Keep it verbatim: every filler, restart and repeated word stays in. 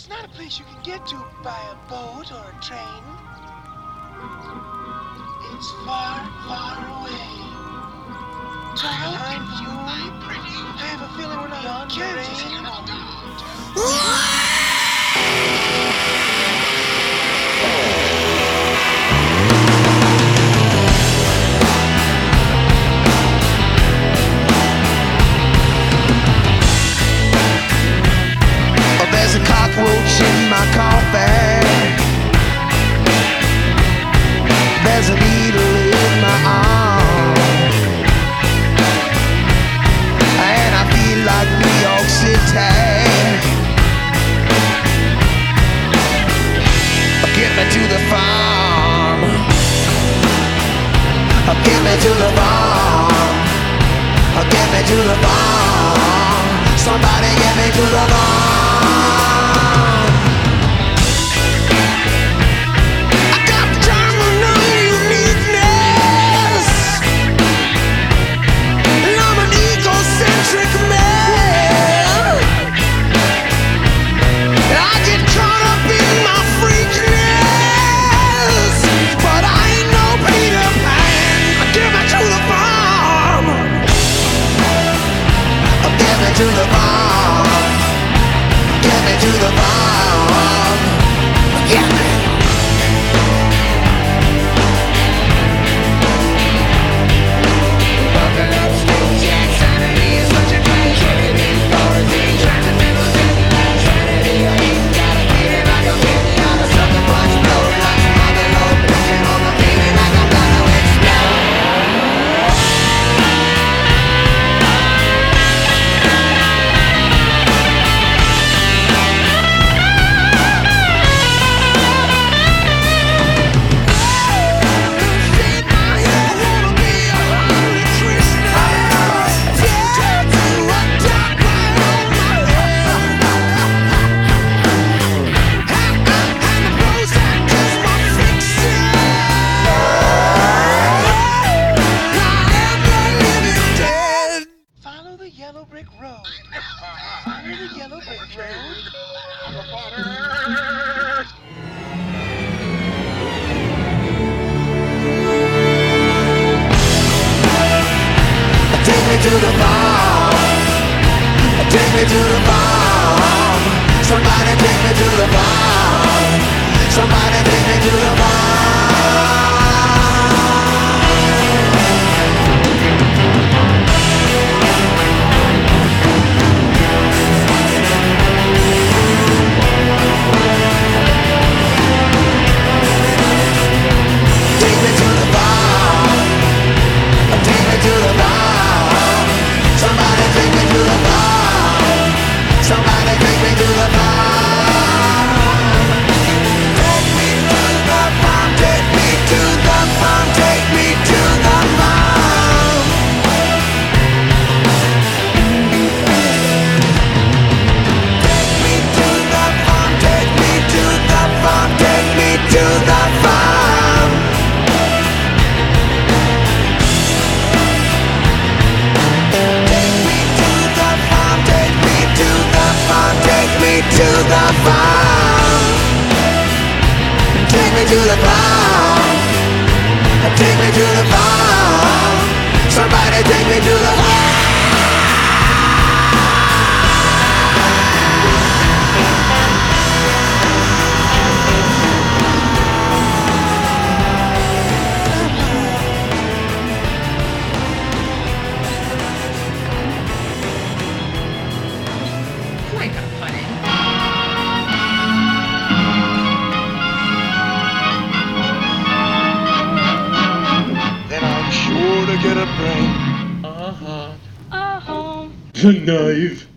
It's not a place you can get to by a boat or a train. It's far, far away. Try find you, my pretty. I have a feeling we're not on Kansas anymore. There's a cockroach in my coffee. There's a needle in my arm, and I feel like New York City. Get me to the farm. Get me to the farm. Get me to the farm. Somebody get me to the farm. To the farm, get me to the farm, get me. Buckle up, Steve Jackson, and he is such a great Trinity, Dorothy, transcendental, deadline, Trinity. I ain't got a feeling like a penny on a sucker punch, blow like some other low pitching on the feeling like I'm gonna explode. Follow the yellow brick road. Follow the yellow brick road. Take me to the farm. Take me to the farm. Somebody take me to the farm. Somebody take me to the farm. Take me to the farm. Take me to the farm. Somebody take me to the farm. Somebody take me to the farm. Take me to the farm. Take me to the farm. Take me to the farm. Take me to the farm. Take me to the farm. Take me to the farm. Take me to the farm. Take me to the farm. Take me to the farm. Somebody take me to the farm. Get a brain. Uh-huh. A home. A knife.